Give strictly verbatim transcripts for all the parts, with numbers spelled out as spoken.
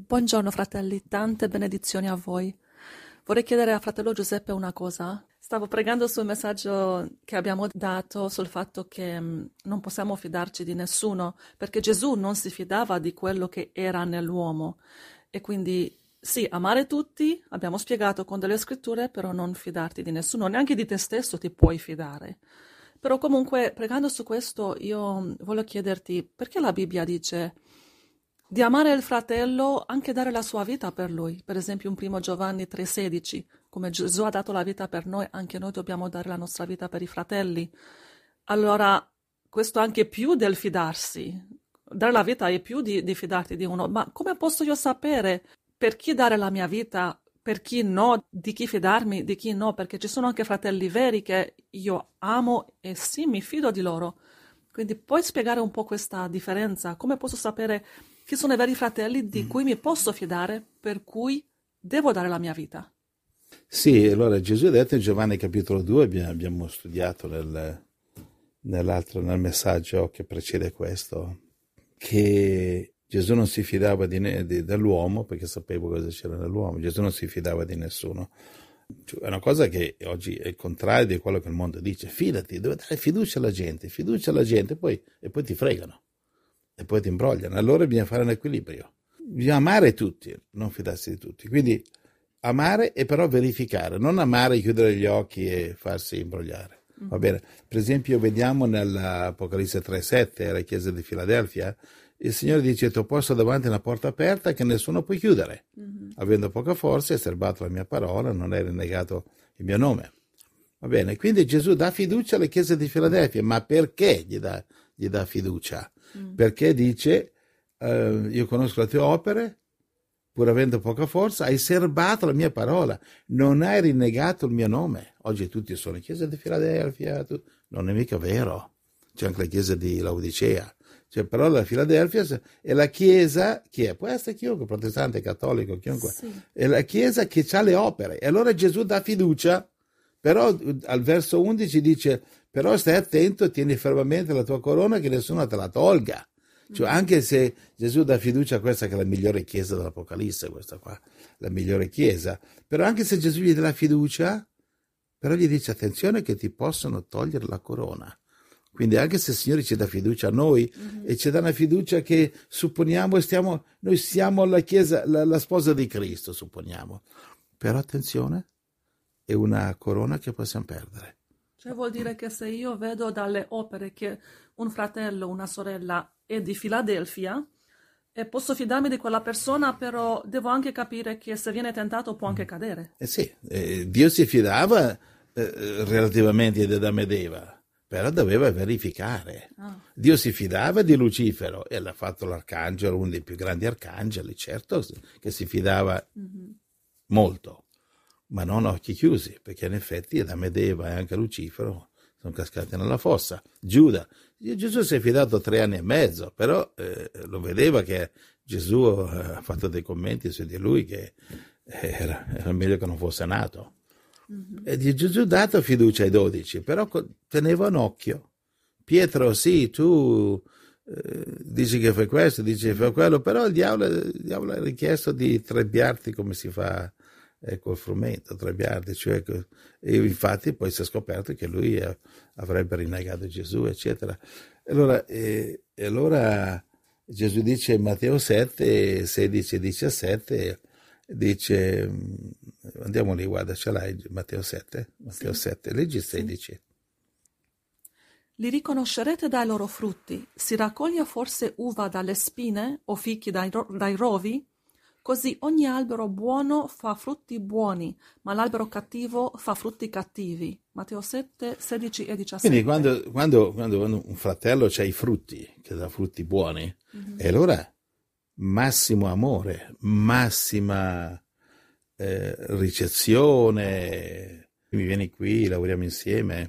Buongiorno fratelli, tante benedizioni a voi. Vorrei chiedere a fratello Giuseppe una cosa. Stavo pregando sul messaggio che abbiamo dato sul fatto che mh, non possiamo fidarci di nessuno, perché Gesù non si fidava di quello che era nell'uomo. E quindi sì, amare tutti, abbiamo spiegato con delle scritture, però non fidarti di nessuno, neanche di te stesso ti puoi fidare. Però comunque, pregando su questo, io mh, voglio chiederti perché la Bibbia dice di amare il fratello, anche dare la sua vita per lui. Per esempio in primo Giovanni tre sedici, come Gesù ha dato la vita per noi, anche noi dobbiamo dare la nostra vita per i fratelli. Allora, questo anche più del fidarsi. Dare la vita è più di, di fidarti di uno. Ma come posso io sapere per chi dare la mia vita, per chi no, di chi fidarmi, di chi no? Perché ci sono anche fratelli veri che io amo e sì, mi fido di loro. Quindi puoi spiegare un po' questa differenza? Come posso sapere chi sono i veri fratelli di cui mi posso fidare, per cui devo dare la mia vita? Sì, allora Gesù ha detto in Giovanni capitolo due, abbiamo, abbiamo studiato nel, nell'altro, nel messaggio che precede questo, che Gesù non si fidava di, di, dell'uomo perché sapeva cosa c'era nell'uomo. Gesù non si fidava di nessuno. È una cosa che oggi è il contrario di quello che il mondo dice. Fidati, devi dare fiducia alla gente, fiducia alla gente, poi, e poi ti fregano, e poi ti imbrogliano. Allora bisogna fare un equilibrio. Bisogna amare tutti, non fidarsi di tutti. Quindi amare e però verificare, non amare, chiudere gli occhi e farsi imbrogliare. Va bene? Per esempio vediamo nell'Apocalisse tre sette, alla chiesa di Filadelfia, il Signore dice: ti ho posto davanti una porta aperta che nessuno può chiudere. Mm-hmm. Avendo poca forza, hai serbato la mia parola, non hai rinnegato il mio nome. Va bene? Quindi Gesù dà fiducia alle chiese di Filadelfia, ma perché gli dà, gli dà fiducia? Mm. Perché dice: eh, io conosco le tue opere, pur avendo poca forza, hai serbato la mia parola, non hai rinnegato il mio nome. Oggi tutti sono chiesa di Filadelfia, tu... non è mica vero. C'è anche la chiesa di Laodicea. Cioè, però la Filadelfia è la chiesa, chi è? Può essere chiunque, protestante, cattolico, chiunque. Sì. È la chiesa che ha le opere. E allora Gesù dà fiducia, però al verso undici dice: però stai attento, tieni fermamente la tua corona che nessuno te la tolga. Cioè, anche se Gesù dà fiducia a questa che è la migliore chiesa dell'Apocalisse, questa qua, la migliore chiesa, però anche se Gesù gli dà la fiducia, però gli dice: attenzione che ti possono togliere la corona. Quindi anche se il Signore ci dà fiducia a noi, mm-hmm. e ci dà una fiducia che supponiamo stiamo, noi siamo la chiesa, la, la sposa di Cristo, supponiamo, però attenzione, è una corona che possiamo perdere. Cioè vuol dire che se io vedo dalle opere che un fratello, una sorella è di Filadelfia e posso fidarmi di quella persona, però devo anche capire che se viene tentato può anche cadere. Eh sì, eh, Dio si fidava eh, relativamente di Adamo ed Eva, però doveva verificare. Ah. Dio si fidava di Lucifero e l'ha fatto l'arcangelo, uno dei più grandi arcangeli, certo che si fidava mm-hmm. molto, ma non a occhi chiusi, perché in effetti Adamo ed Eva e anche Lucifero sono cascati nella fossa. Giuda, Gesù si è fidato tre anni e mezzo, però eh, lo vedeva che Gesù eh, ha fatto dei commenti su di lui che era, era meglio che non fosse nato. Mm-hmm. E di Gesù ha dato fiducia ai dodici, però teneva un occhio. Pietro, sì, tu eh, dici che fai questo, dici che fai quello, però il diavolo, il diavolo ha richiesto di trebbiarti come si fa eh, col frumento, trebbiarti, cioè, e infatti poi si è scoperto che lui eh, avrebbe rinnegato Gesù, eccetera. Allora, eh, allora Gesù dice in Matteo sette, sedici e diciassette, dice, andiamo lì, guarda, ce l'hai Matteo sette, Matteo sì. sette, leggi sedici. Li riconoscerete dai loro frutti. Si raccoglie forse uva dalle spine o fichi dai, ro- dai rovi? Così ogni albero buono fa frutti buoni, ma l'albero cattivo fa frutti cattivi. Matteo sette, sedici e diciassette. Quindi quando, quando, quando un fratello ha i frutti, che dà frutti buoni, mm-hmm. e allora massimo amore, massima eh, ricezione, mi vieni qui, lavoriamo insieme.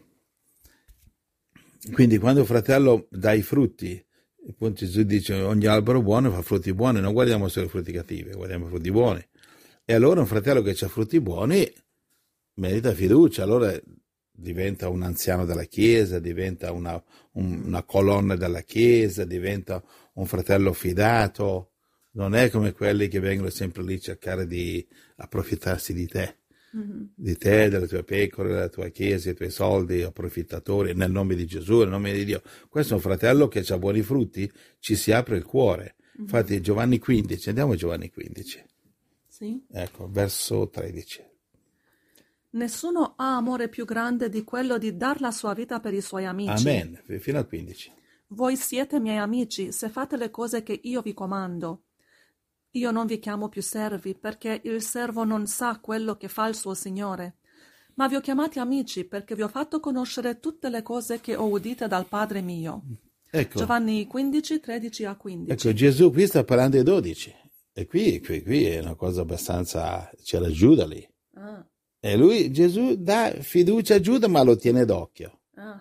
Quindi quando un fratello dà i frutti, appunto Gesù dice ogni albero buono fa frutti buoni, non guardiamo solo i frutti cattivi, guardiamo i frutti buoni. E allora un fratello che ha frutti buoni merita fiducia, allora diventa un anziano della Chiesa, diventa una, un, una colonna della Chiesa, diventa un fratello fidato. non è come quelli che vengono sempre lì a cercare di approfittarsi di te, mm-hmm. di te, delle tue pecore, della tua chiesa, dei tuoi soldi, approfittatori, nel nome di Gesù, nel nome di Dio. Questo è un fratello che ha buoni frutti, ci si apre il cuore. Mm-hmm. Infatti Giovanni quindici, andiamo a Giovanni quindici. Sì. Ecco, verso tredici. Nessuno ha amore più grande di quello di dar la sua vita per i suoi amici. Amen, fino al quindici. Voi siete miei amici se fate le cose che io vi comando. Io non vi chiamo più servi, perché il servo non sa quello che fa il suo Signore. Ma vi ho chiamati amici, perché vi ho fatto conoscere tutte le cose che ho udite dal Padre mio. Ecco. Giovanni quindici, tredici a quindici. Ecco, Gesù qui sta parlando dei dodici. E qui, qui, qui è una cosa abbastanza... c'era Giuda lì. Ah. E lui, Gesù, dà fiducia a Giuda, ma lo tiene d'occhio. Ah.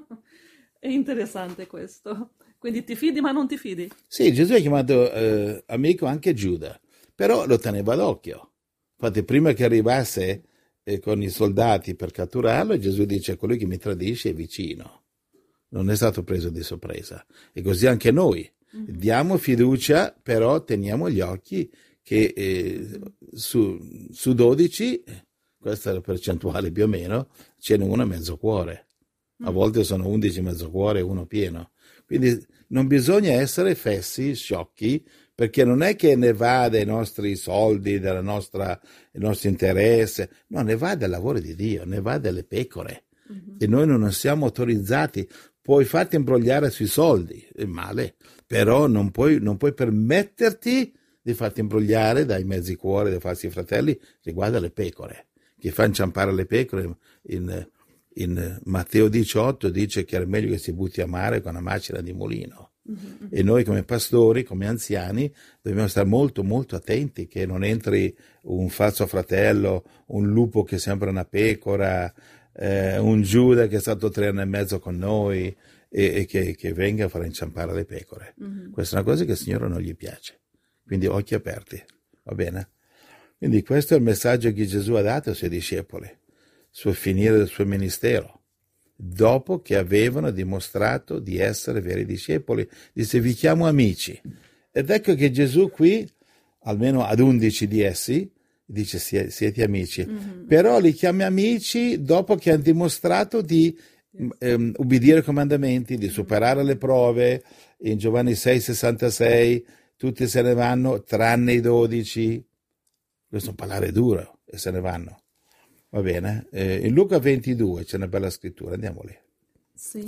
È interessante questo. Quindi ti fidi ma non ti fidi? Sì, Gesù ha chiamato eh, amico anche Giuda, però lo teneva d'occhio. Infatti prima che arrivasse eh, con i soldati per catturarlo, Gesù dice: colui che mi tradisce è vicino. Non è stato preso di sorpresa. E così anche noi. Mm-hmm. Diamo fiducia, però teniamo gli occhi che eh, su, su dodici, questa è la percentuale più o meno, ce n'è uno a mezzo cuore. A volte sono undici mezzo cuore e uno pieno. Quindi non bisogna essere fessi, sciocchi, perché non è che ne va dei nostri soldi, della nostra, del nostro interesse, no, ne va del lavoro di Dio, ne va delle pecore. Uh-huh. E noi non siamo autorizzati. Puoi farti imbrogliare sui soldi, è male, però non puoi, non puoi permetterti di farti imbrogliare dai mezzi cuori, dai falsi fratelli, riguarda le pecore. Chi fa inciampare le pecore in... In Matteo diciotto dice che è meglio che si butti a mare con una macina di mulino. Mm-hmm. E noi come pastori, come anziani, dobbiamo stare molto molto attenti che non entri un falso fratello, un lupo che sembra una pecora, eh, un Giuda che è stato tre anni e mezzo con noi e, e che, che venga a far inciampare le pecore. Mm-hmm. Questa è una cosa che il Signore non gli piace. Quindi occhi aperti, va bene? Quindi questo è il messaggio che Gesù ha dato ai suoi discepoli sul finire del suo ministero, dopo che avevano dimostrato di essere veri discepoli. Disse: vi chiamo amici. Ed ecco che Gesù qui, almeno ad undici di essi, dice: siete amici. Mm-hmm. Però li chiama amici dopo che hanno dimostrato di ehm, ubbidire ai comandamenti, di superare le prove. In Giovanni sei sessantasei tutti se ne vanno tranne i dodici. Questo è un parlare duro, e se ne vanno. Va bene, eh, in Luca ventidue c'è una bella scrittura, andiamo lì. Sì.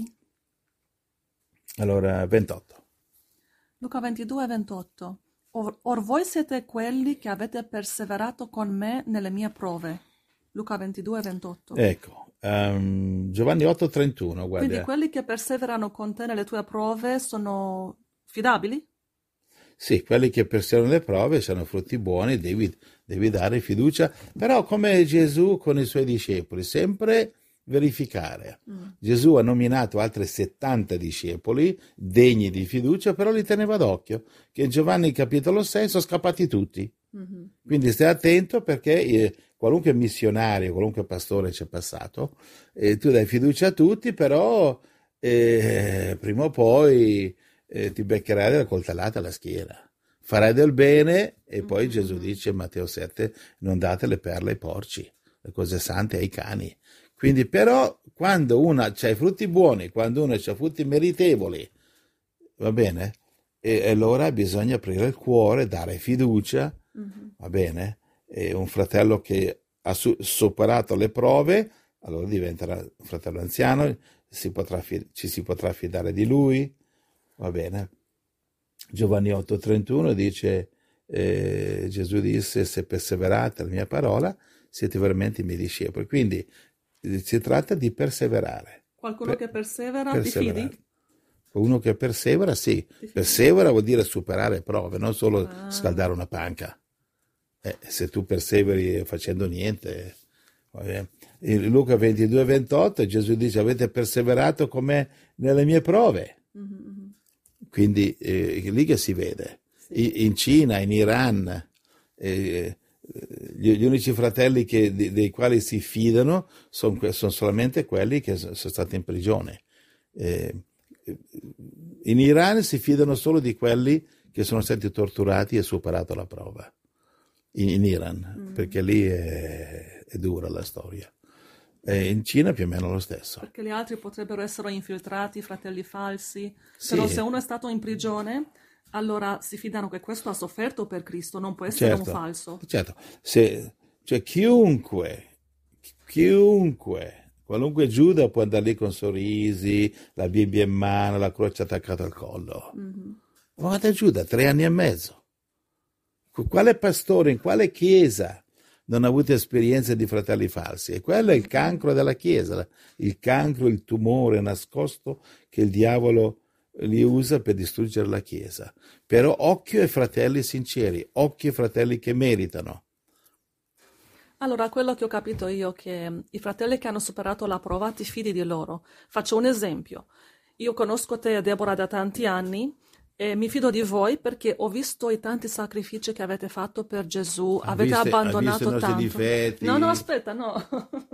Allora, ventotto. Luca ventidue, ventotto. Or, or voi siete quelli che avete perseverato con me nelle mie prove. Luca ventidue, ventotto. Ecco, um, Giovanni otto, trentuno, guarda. Quindi quelli che perseverano con te nelle tue prove sono fidabili? Sì, quelli che perseverano le prove hanno frutti buoni, devi, devi dare fiducia, però come Gesù con i suoi discepoli, sempre verificare. Mm. Gesù ha nominato altri settanta discepoli degni di fiducia, però li teneva d'occhio, che in Giovanni capitolo sei sono scappati tutti. Mm-hmm. Quindi stai attento, perché eh, qualunque missionario, qualunque pastore c'è passato, eh, tu dai fiducia a tutti, però eh, prima o poi... Eh, ti beccherai della coltellata alla schiena, farai del bene e poi mm-hmm. Gesù dice in Matteo sette: non date le perle ai porci, le cose sante ai cani. Quindi però quando una c'ha i frutti buoni, quando uno c'ha frutti meritevoli, va bene, e, e allora bisogna aprire il cuore, dare fiducia, mm-hmm. va bene, e un fratello che ha su- superato le prove, allora diventerà un fratello anziano, si potrà fi- ci si potrà fidare di lui. Va bene. Giovanni otto trentuno dice, eh, Gesù disse: se perseverate alla mia parola siete veramente i miei discepoli. Quindi eh, si tratta di perseverare. Qualcuno per, che persevera, perseverare. Ti fidi? Uno che persevera, sì. Persevera vuol dire superare prove, non solo ah. scaldare una panca. Eh, se tu perseveri facendo niente... Va bene. In Luca ventidue ventotto Gesù dice: avete perseverato come nelle mie prove. Mm-hmm. Quindi eh, lì che si vede, sì. In Cina, in Iran, eh, gli, gli unici fratelli che, di, dei quali si fidano sono, sono solamente quelli che sono stati in prigione. Eh, in Iran si fidano solo di quelli che sono stati torturati e superato la prova in, in Iran, mm. perché lì è, è dura la storia. E in Cina più o meno lo stesso. Perché gli altri potrebbero essere infiltrati, fratelli falsi, sì. Però se uno è stato in prigione, allora si fidano che questo ha sofferto per Cristo, non può essere certo, un falso. Certo, se, cioè chiunque, chiunque, qualunque Giuda può andare lì con sorrisi, la Bibbia in mano, la croce attaccata al collo. Mm-hmm. Guarda Giuda, tre anni e mezzo. Quale pastore, in quale chiesa non ha avuto esperienze di fratelli falsi? E quello è il cancro della Chiesa, il cancro, il tumore nascosto che il diavolo li usa per distruggere la Chiesa. Però occhio ai fratelli sinceri, occhio ai fratelli che meritano. Allora, quello che ho capito io è che i fratelli che hanno superato la prova, ti fidi di loro. Faccio un esempio. Io conosco te, Deborah, da tanti anni, e mi fido di voi perché ho visto i tanti sacrifici che avete fatto per Gesù, Ha avete visto, abbandonato ha visto tanto. Difetti. No, no, aspetta, no.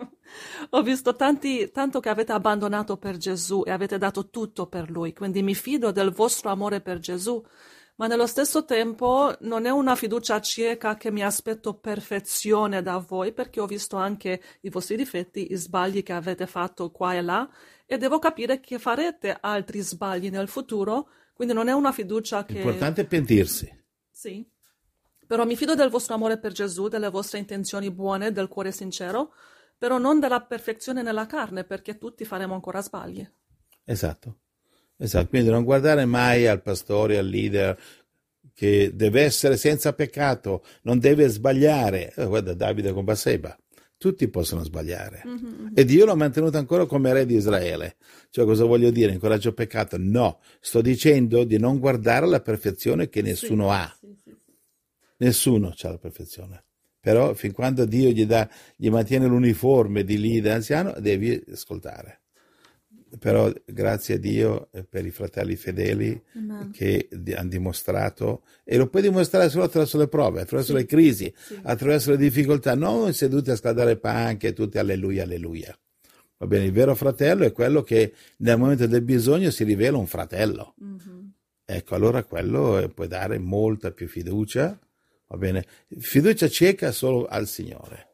Ho visto tanti, tanto che avete abbandonato per Gesù e avete dato tutto per Lui, quindi mi fido del vostro amore per Gesù, ma nello stesso tempo non è una fiducia cieca che mi aspetto perfezione da voi, perché ho visto anche i vostri difetti, i sbagli che avete fatto qua e là, e devo capire che farete altri sbagli nel futuro. Quindi non è una fiducia che... L'importante è pentirsi. Sì, però mi fido del vostro amore per Gesù, delle vostre intenzioni buone, del cuore sincero, però non della perfezione nella carne, perché tutti faremo ancora sbagli. Esatto, esatto. Quindi non guardare mai al pastore, al leader, che deve essere senza peccato, non deve sbagliare. Eh, guarda Davide con Batseba. Tutti possono sbagliare. Mm-hmm. E Dio l'ha mantenuto ancora come re di Israele. Cioè, cosa voglio dire? Incoraggio peccato? No, sto dicendo di non guardare la perfezione che nessuno sì, ha. Sì, sì. Nessuno ha la perfezione. Però fin quando Dio gli, dà, gli mantiene l'uniforme di leader anziano, devi ascoltare. Però grazie a Dio per i fratelli fedeli Amen. Che hanno dimostrato, e lo puoi dimostrare solo attraverso le prove, attraverso sì, le crisi, sì. attraverso le difficoltà, non seduti a scaldare panche, tutti alleluia, alleluia. Va bene, il vero fratello è quello che nel momento del bisogno si rivela un fratello. Mm-hmm. Ecco, allora quello può dare molta più fiducia, va bene, fiducia cieca solo al Signore.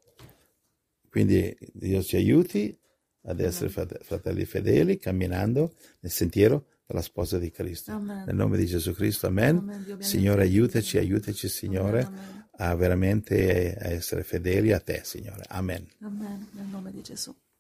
Quindi Dio ci aiuti ad essere fratelli fedeli, camminando nel sentiero della sposa di Cristo. Amen. Nel nome di Gesù Cristo, amen. Amen. Signore, aiutaci, aiutaci, Signore, amen, amen. a veramente a essere fedeli a te, Signore. Amen. Amen, nel nome di Gesù.